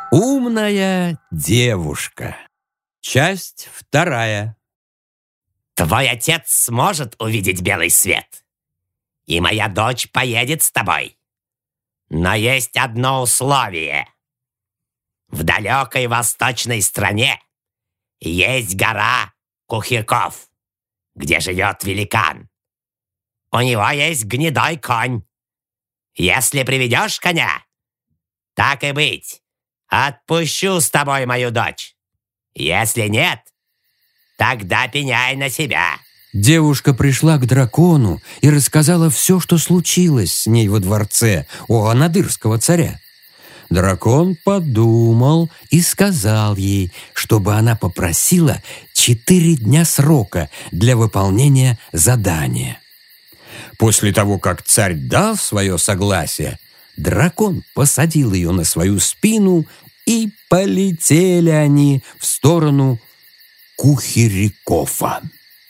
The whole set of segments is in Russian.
Умная девушка. Часть вторая. Твой отец сможет увидеть белый свет, и моя дочь поедет с тобой. Но есть одно условие. В далекой восточной стране есть гора Кухирков, где живет великан. У него есть гнедой конь. Если приведешь коня, так и быть, отпущу с тобой мою дочь. Если нет, тогда пеняй на себя». Девушка пришла к дракону и рассказала все, что случилось с ней во дворце у анадырского царя. Дракон подумал и сказал ей, чтобы она попросила 4 дня срока для выполнения задания. После того, как царь дал свое согласие, дракон посадил ее на свою спину, и полетели они в сторону Кухирикофа.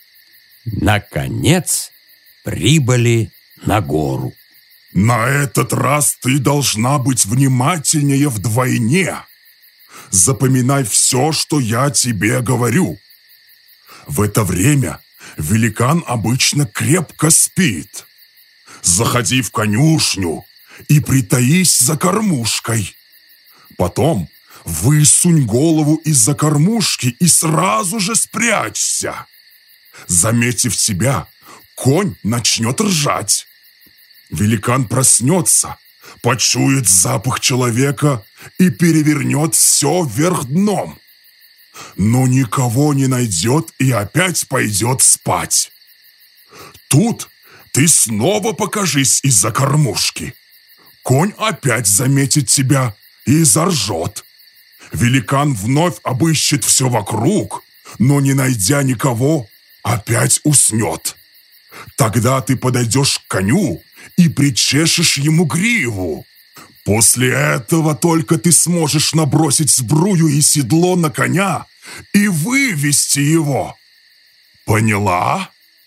Наконец прибыли на гору. На этот раз ты должна быть внимательнее вдвойне. Запоминай все, что я тебе говорю. В это время великан обычно крепко спит. Заходи в конюшню и притаись за кормушкой. Потом высунь голову из-за кормушки и сразу же спрячься. Заметив тебя, конь начнет ржать. Великан проснется, почует запах человека и перевернет все вверх дном. Но никого не найдет и опять пойдет спать. Тут ты снова покажись из-за кормушки. Конь опять заметит тебя и заржет. Великан вновь обыщет все вокруг, но, не найдя никого, опять уснет. Тогда ты подойдешь к коню и причешешь ему гриву. После этого только ты сможешь набросить сбрую и седло на коня и вывести его. Поняла?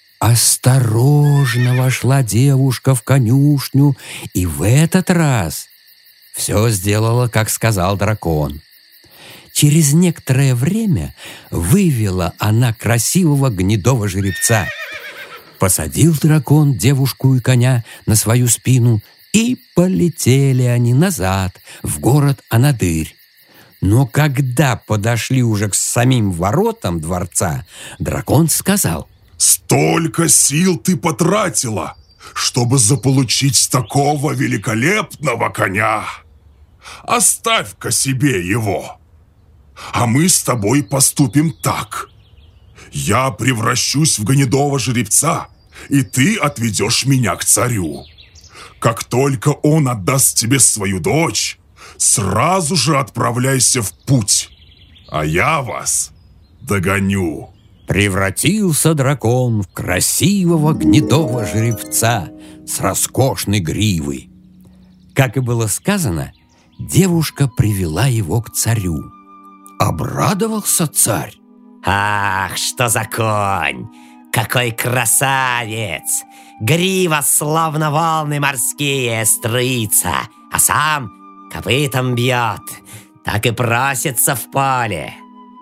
Осторожно вошла девушка в конюшню, и в этот раз все сделала, как сказал дракон. Через некоторое время вывела она красивого гнедого жеребца. Посадил дракон девушку и коня на свою спину, и полетели они назад, в город Анадырь. Но когда подошли уже к самим воротам дворца, дракон сказал: «Столько сил ты потратила, чтобы заполучить такого великолепного коня. Оставь-ка себе его. А мы с тобой поступим так. Я превращусь в гнедого жеребца, и ты отведешь меня к царю. Как только он отдаст тебе свою дочь, сразу же отправляйся в путь, а я вас догоню». Превратился дракон в красивого гнедого жеребца с роскошной гривой. Как и было сказано, девушка привела его к царю. Обрадовался царь. «Ах, что за конь! Какой красавец! Грива, словно волны морские, струится, а сам копытом бьет, так и просится в поле.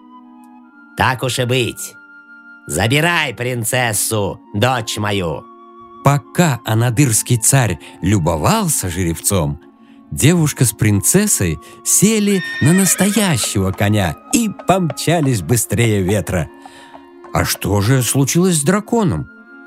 Так уж и быть, забирай принцессу, дочь мою». Пока анадырский царь любовался жеребцом, девушка с принцессой сели на настоящего коня и помчались быстрее ветра. А что же случилось с драконом?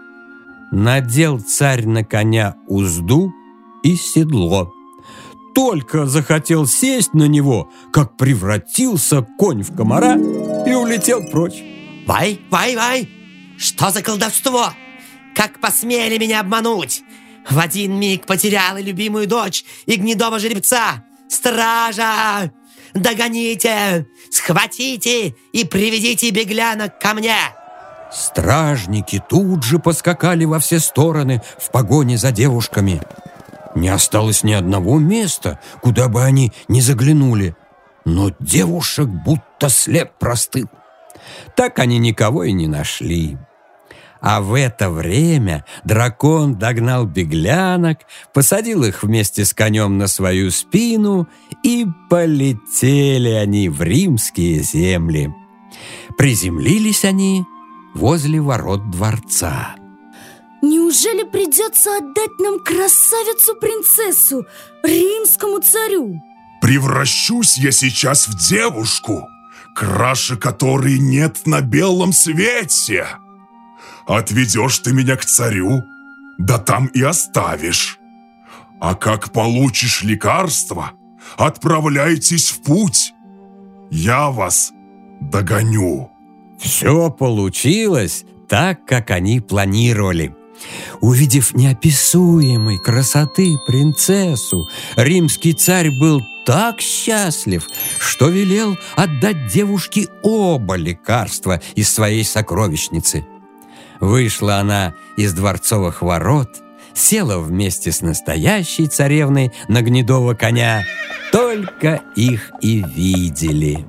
Надел царь на коня узду и седло. Только захотел сесть на него, как превратился конь в комара и улетел прочь. «Вай, вай, вай! Что за колдовство? Как посмели меня обмануть? В один миг потеряла любимую дочь и гнедого жеребца. Стража! Догоните! Схватите и приведите беглянок ко мне!» Стражники тут же поскакали во все стороны в погоне за девушками. Не осталось ни одного места, куда бы они ни заглянули. Но девушек будто след простыл. Так они никого и не нашли. А в это время дракон догнал беглянок, посадил их вместе с конем на свою спину, и полетели они в римские земли. Приземлились они возле ворот дворца. Неужели придется отдать нам красавицу-принцессу, римскому царю? Превращусь я сейчас в девушку, краше которой нет на белом свете. Отведешь ты меня к царю, да там и оставишь. А как получишь лекарство, отправляйтесь в путь. Я вас догоню». Все получилось так, как они планировали. Увидев неописуемой красоты принцессу, римский царь был так счастлив, что велел отдать девушке оба лекарства из своей сокровищницы. Вышла она из дворцовых ворот, села вместе с настоящей царевной на гнедого коня. Только их и видели.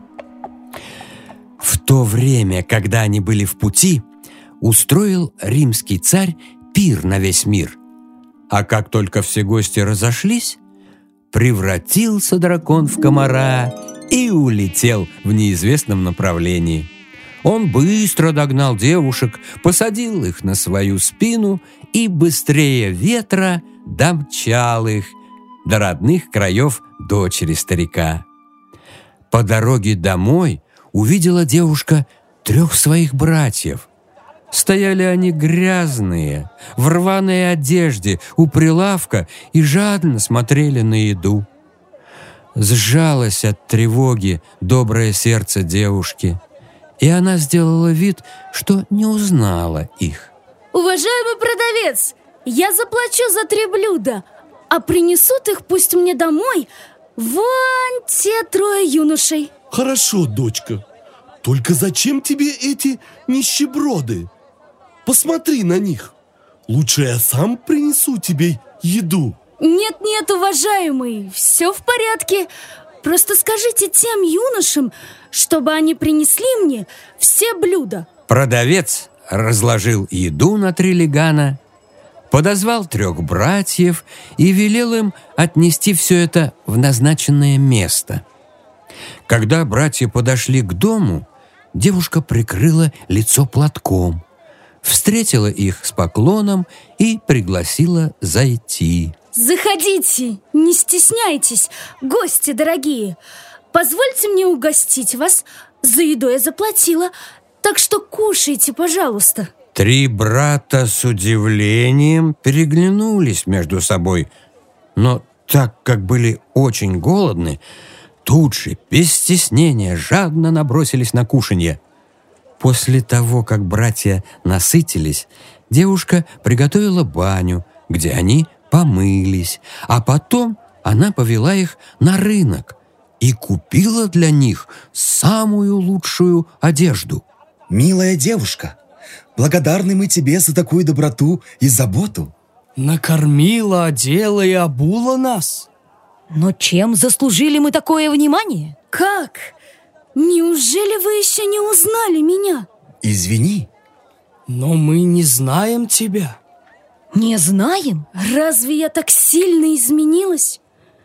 В то время, когда они были в пути, устроил римский царь пир на весь мир. А как только все гости разошлись, превратился дракон в комара и улетел в неизвестном направлении. Он быстро догнал девушек, посадил их на свою спину и быстрее ветра домчал их до родных краев дочери старика. По дороге домой увидела девушка 3 своих братьев. Стояли они грязные, в рваной одежде у прилавка и жадно смотрели на еду. Сжалось от тревоги доброе сердце девушки, и она сделала вид, что не узнала их. Уважаемый продавец, я заплачу за 3 блюда, а принесут их пусть мне домой вон те 3 юношей. Хорошо, дочка. Только зачем тебе эти нищеброды? Посмотри на них. Лучше я сам принесу тебе еду. Нет, уважаемый, все в порядке. Просто скажите тем юношам, чтобы они принесли мне все блюда. Продавец разложил еду на 3 легана, подозвал 3 братьев и велел им отнести все это в назначенное место. Когда братья подошли к дому, девушка прикрыла лицо платком, встретила их с поклоном и пригласила зайти. Заходите, не стесняйтесь, гости дорогие. Позвольте мне угостить вас. За еду я заплатила, так что кушайте, пожалуйста. 3 брата с удивлением переглянулись между собой, но так как были очень голодны, тут же, без стеснения, жадно набросились на кушанье. После того, как братья насытились, девушка приготовила баню, где они помылись, а потом она повела их на рынок и купила для них самую лучшую одежду. «Милая девушка, благодарны мы тебе за такую доброту и заботу». Накормила, одела и обула нас. Но чем заслужили мы такое внимание? Как? Неужели вы еще не узнали меня? Извини. Но мы не знаем тебя. Не знаем? Разве я так сильно изменилась?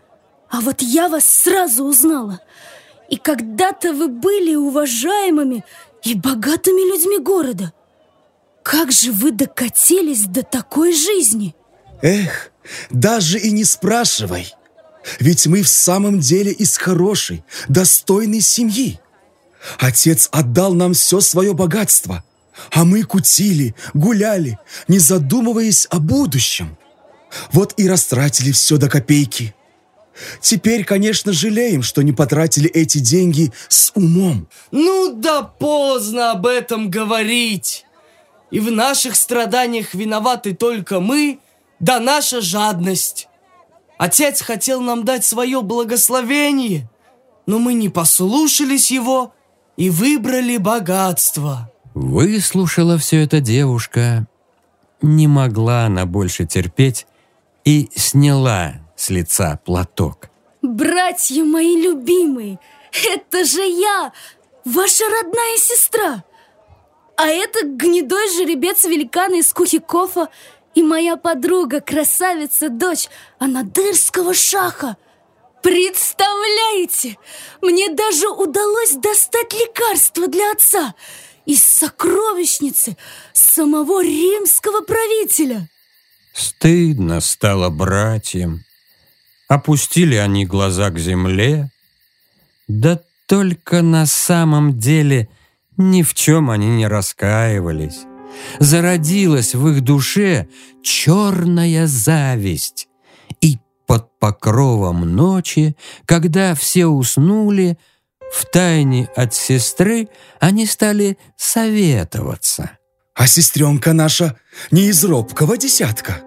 А вот я вас сразу узнала. И когда-то вы были уважаемыми и богатыми людьми города. Как же вы докатились до такой жизни? Эх, даже и не спрашивай. Ведь мы в самом деле из хорошей, достойной семьи. Отец отдал нам все свое богатство, а мы кутили, гуляли, не задумываясь о будущем. Вот и растратили все до копейки. Теперь, конечно, жалеем, что не потратили эти деньги с умом. Ну да поздно об этом говорить. И в наших страданиях виноваты только мы, да наша жадность. Отец хотел нам дать свое благословение, но мы не послушались его и выбрали богатство. Выслушала все это девушка, не могла она больше терпеть и сняла с лица платок. Братья мои любимые, это же я, ваша родная сестра. А это гнедой жеребец-великан из Кухикофа и моя подруга, красавица-дочь Анадырского шаха. Представляете, мне даже удалось достать лекарство для отца из сокровищницы самого римского правителя. Стыдно стало братьям. Опустили они глаза к земле. Да только на самом деле ни в чем они не раскаивались. Зародилась в их душе черная зависть. И под покровом ночи, когда все уснули, втайне от сестры они стали советоваться. А сестренка наша не из робкого десятка?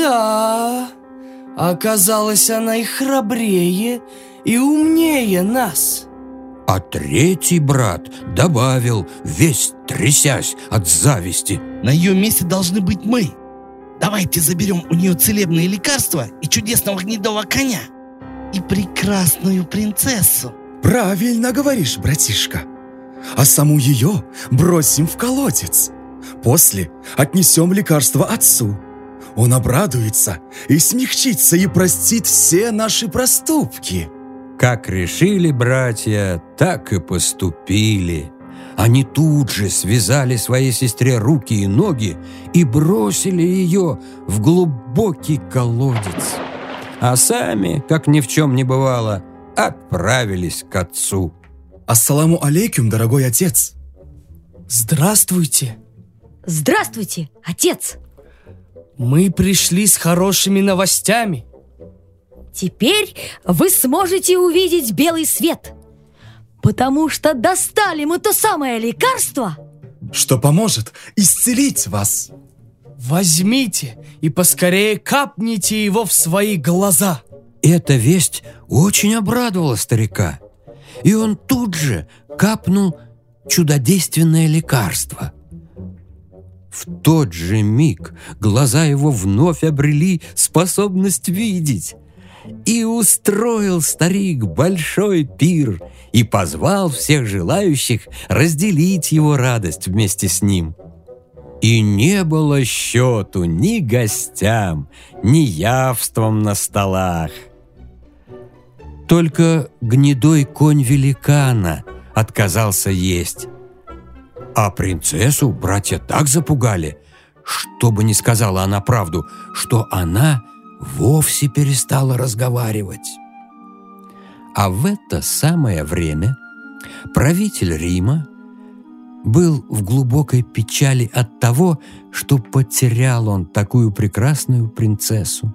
Да, оказалось, она и храбрее, и умнее нас. А третий брат добавил, весь трясясь от зависти: на ее месте должны быть мы. Давайте заберем у нее целебные лекарства и чудесного гнедого коня, и прекрасную принцессу. Правильно говоришь, братишка. А саму ее бросим в колодец. После отнесем лекарство отцу. Он обрадуется и смягчится, и простит все наши проступки. Как решили братья, так и поступили. Они тут же связали своей сестре руки и ноги и бросили ее в глубокий колодец. А сами, как ни в чем не бывало, отправились к отцу. Ассаламу алейкум, дорогой отец. Здравствуйте. Здравствуйте, отец. Мы пришли с хорошими новостями. Теперь вы сможете увидеть белый свет, потому что достали мы то самое лекарство, что поможет исцелить вас. Возьмите и поскорее капните его в свои глаза. Эта весть очень обрадовала старика, и он тут же капнул чудодейственное лекарство. В тот же миг глаза его вновь обрели способность видеть. И устроил старик большой пир и позвал всех желающих разделить его радость вместе с ним. И не было счету ни гостям, ни явствам на столах. Только гнедой конь великана отказался есть. А принцессу братья так запугали, чтобы не сказала она правду, что она вовсе перестала разговаривать. А в это самое время правитель Рима был в глубокой печали от того, что потерял он такую прекрасную принцессу.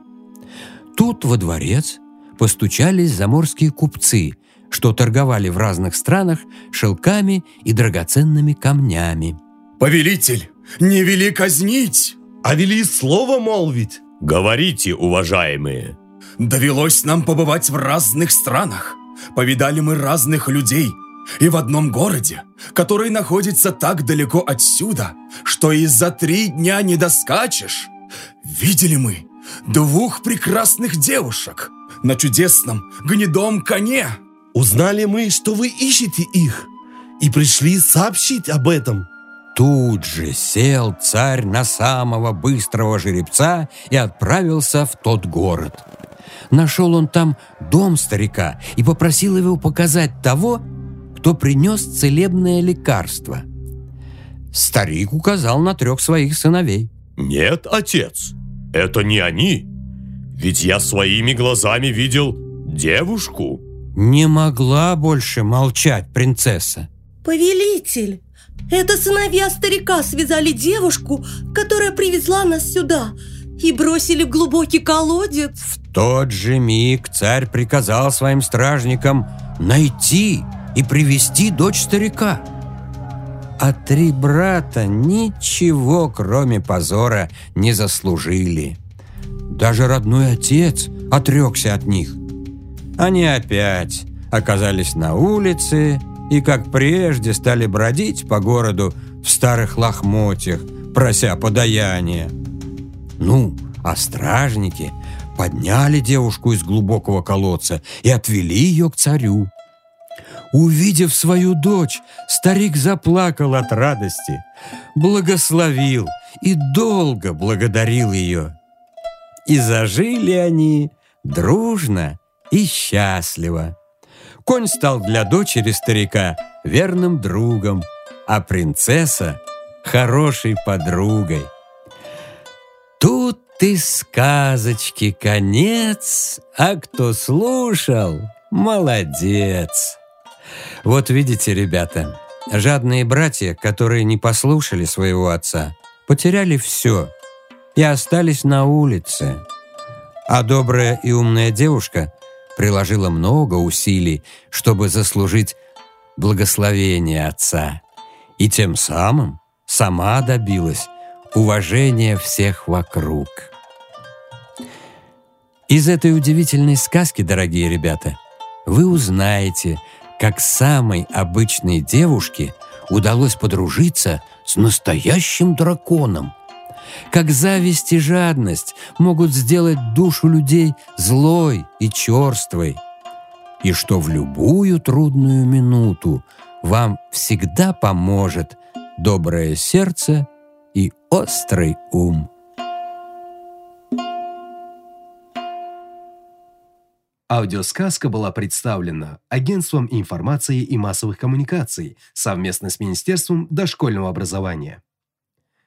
Тут во дворец постучались заморские купцы, что торговали в разных странах шелками и драгоценными камнями. «Повелитель, не вели казнить, а вели слово молвить». «Говорите, уважаемые». «Довелось нам побывать в разных странах. Повидали мы разных людей. И в одном городе, который находится так далеко отсюда, что и за 3 дня не доскачешь, видели мы 2 прекрасных девушек на чудесном гнедом коне». Узнали мы, что вы ищете их, и пришли сообщить об этом. Тут же сел царь на самого быстрого жеребца и отправился в тот город. Нашел он там дом старика и попросил его показать того, кто принес целебное лекарство. Старик указал на 3 своих сыновей. «Нет, отец, это не они. Ведь я своими глазами видел девушку». Не могла больше молчать принцесса. «Повелитель, это сыновья старика связали девушку, которая привезла нас сюда, и бросили в глубокий колодец». В тот же миг царь приказал своим стражникам найти и привести дочь старика. А 3 брата ничего, кроме позора, не заслужили. Даже родной отец отрекся от них. Они опять оказались на улице и, как прежде, стали бродить по городу в старых лохмотьях, прося подаяния. Ну, а стражники подняли девушку из глубокого колодца и отвели ее к царю. Увидев свою дочь, старик заплакал от радости, благословил и долго благодарил ее. И зажили они дружно и счастливо. Конь стал для дочери старика верным другом, а принцесса — хорошей подругой. Тут и сказочки конец, а кто слушал — молодец. Вот видите, ребята, жадные братья, которые не послушали своего отца, потеряли все и остались на улице. А добрая и умная девушка приложила много усилий, чтобы заслужить благословение отца, и тем самым сама добилась уважения всех вокруг. Из этой удивительной сказки, дорогие ребята, вы узнаете, как самой обычной девушке удалось подружиться с настоящим драконом, как зависть и жадность могут сделать душу людей злой и черствой, и что в любую трудную минуту вам всегда поможет доброе сердце и острый ум. Аудиосказка была представлена Агентством информации и массовых коммуникаций совместно с Министерством дошкольного образования.